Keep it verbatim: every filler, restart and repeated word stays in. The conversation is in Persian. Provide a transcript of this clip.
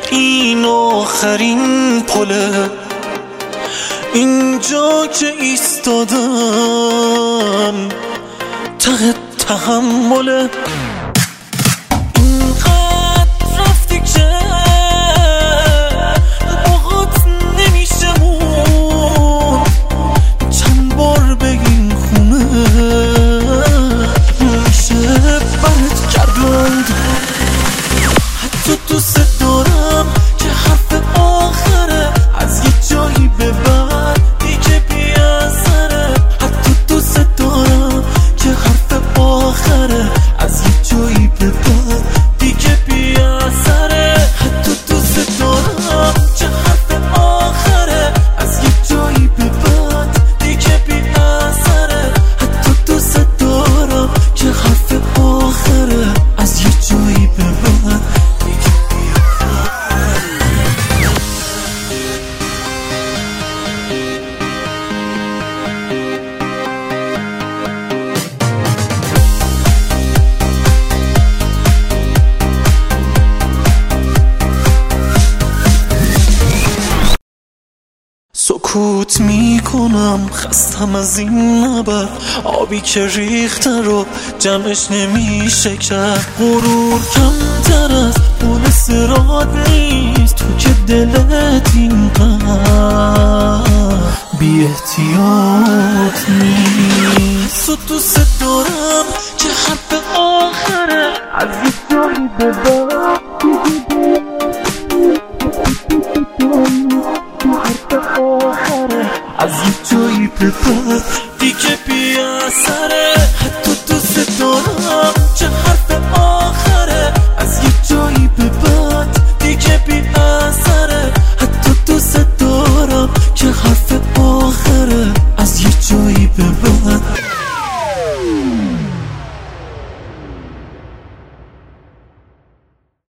این آخرین پله، اینجا که ایستادم ته تحمله. اینقدر رفتی که باهات نمیشه مون، چند بار بگین خونه میشه برد کردند. حتی دوست دارم که حرف آخره از یه جایی به بعد دیگه بی اثره. حتی دوست دارم که حرف آخره از یه جایی به بعد دیگه بی اثره. حتی دوست دارم که حرف آخره از یه جایی به بعد دیگه بی اثره. حتی دوست دارم که حرف آخره از یه جایی به بعد دیگه بی سکوت میکنم، خستم از این نبرد. آبی که ریخته رو جمعش نمیشه کرد. غرور کمتر از پول صراط نیست، تو که دلت اینقدر بی احتیاط نیست. و دوست دارم که حرف آخره از یه جایی به بعد از یه جایی به بعد دیگه بی اثره. حتی دوست دارم که حرف آخره از یه جایی به بعد دیگه بی اثره. حتی دوست دارم که حرف